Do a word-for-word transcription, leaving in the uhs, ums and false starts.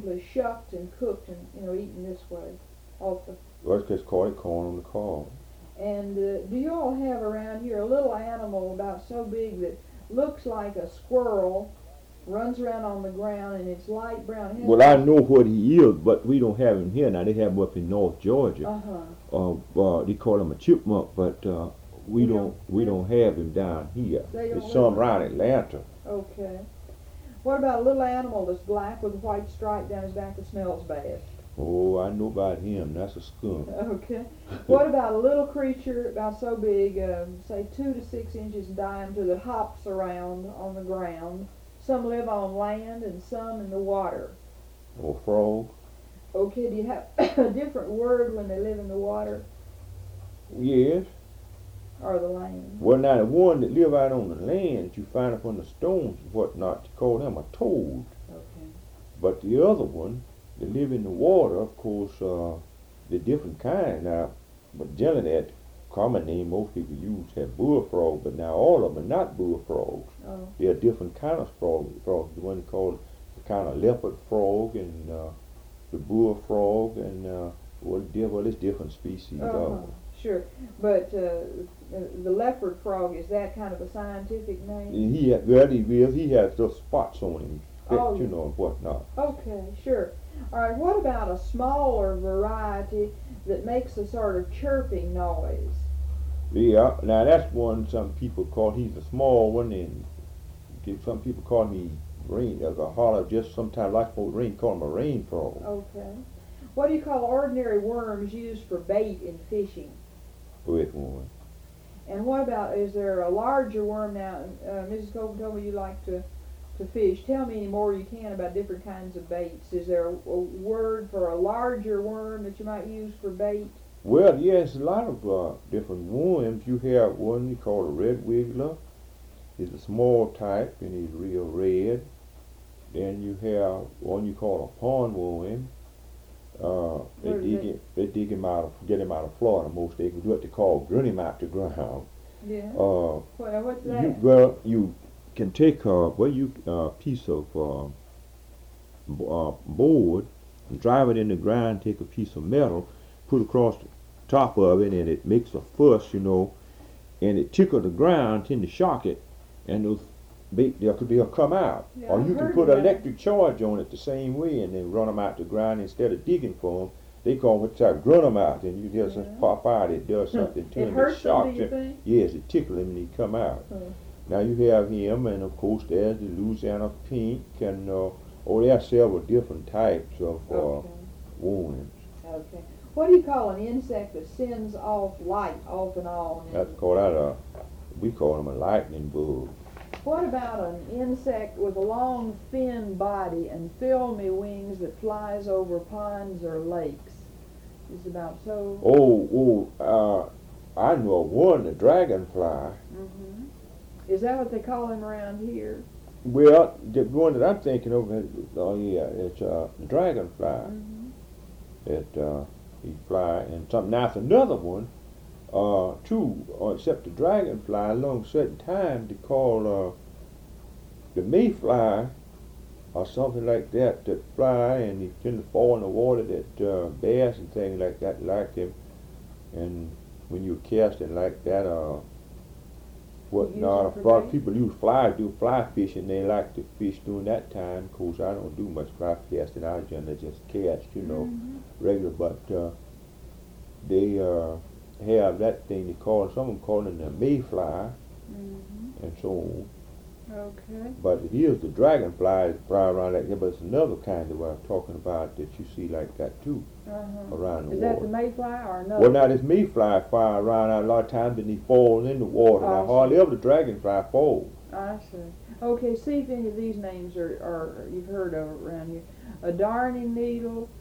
usually shucked and cooked and, you know, eaten this way, off the. Well, it's just called it corn on the cob. And uh, do you all have around here a little animal about so big that looks like a squirrel, runs around on the ground, and it's light brown? Well, I know what he is, but we don't have him here now. They have him up in North Georgia. Uh-huh. Uh, uh, they call him a chipmunk, but uh, we, We don't don't- we don't have him down here. They don't There's some live- around Atlanta. Okay. What about a little animal that's black with a white stripe down his back that smells bad? Oh, I know about him. That's a skunk. Okay. What about a little creature about so big, um, say two to six inches in diameter, that hops around on the ground? Some live on land and some in the water. Or frog. Okay, do you have a different word when they live in the water Yes. or the land? Well, now the one that live out on the land that you find up on the stones and whatnot, you call them a toad. Okay. But the other one that live in the water, of course, uh, they're different kind now. But generally, that common name most people use have bullfrog, but now all of them are not bullfrogs. Oh. They're a different kind of frog. Frog, the one called the kind of leopard frog and uh, the bullfrog and uh, well, well, it's different species Uh-huh. of them. Sure, but uh, the leopard frog, is that kind of a scientific name? And he has, well, he will. He has those spots on him, that, Oh, you yeah. know, and whatnot. Okay, sure. All right, what about a smaller variety that makes a sort of chirping noise? Yeah, now that's one some people call. He's a small one, and some people call me rain, as a holler. Just sometimes like for rain, call him a rain frog. Okay. What do you call ordinary worms used for bait in fishing? With one. And what about, is there a larger worm now? Uh, Missus Colvin told me you like to, to fish. Tell me any more you can about different kinds of baits. Is there a, a word for a larger worm that you might use for bait? Well, yes, a lot of uh, different worms. You have one you call a red wiggler. He's a small type and he's real red. Then you have one you call a pond worm. Uh, they Where is dig it? him, they dig him out of, get him out of Florida most. They can do what they call grin him out the ground. Yeah. Uh, Well, what's you, that? well, you can take a well, you uh, piece of uh, b- uh, board and drive it in the ground. Take a piece of metal, put across the top of it, and it makes a fuss, you know, and it tickle the ground, tend to shock it, and those bait they'll, they'll come out. Yeah, or I've you can heard put of an that. electric charge on it the same way, and then run them out the ground instead of digging for them. They call it uh, grunt them out, and you just Yeah. pop out. It does something to It him. hurts them, shocks do you him. think? Yes, it tickles him and he come out. Hmm. Now you have him, and of course there's the Louisiana pink, and uh, oh, there are several different types of uh, Okay. worms. Okay. What do you call an insect that sends off light off and on? That's called out a, we call them a lightning bug. What about an insect with a long thin body and filmy wings that flies over ponds or lakes? It's about so. Oh, oh, uh, I know one, the dragonfly. hmm Is that what they call him around here? Well, the one that I'm thinking of, is- oh yeah, it's uh, the dragonfly. hmm That uh, he fly, and something. Now it's another one, uh, too, uh, except the dragonfly. Along certain times, they call uh, the mayfly or something like that that fly, and he tend to fall in the water. That uh, bass and things like that like him, and when you cast it like that, uh, what You use not? it for A lot of bait? people use fly, do fly fishing. They like to fish during that time. Of course, I don't do much fly casting. I generally just cast, you know, Mhm. regular. But uh, they uh, have that thing they call, some of them call it the mayfly, Mhm. and so on. Okay. But it is the dragonfly that fly around like that. But it's another kind of what I'm talking about that you see like that too Uh-huh. around the Is that water. the mayfly or another? Well, now this mayfly fly around a lot of times and he falls in the water. Oh, I Now see. hardly ever the dragonfly falls. I see. Okay, see if any of these names are, are you've heard of around here. A darning needle,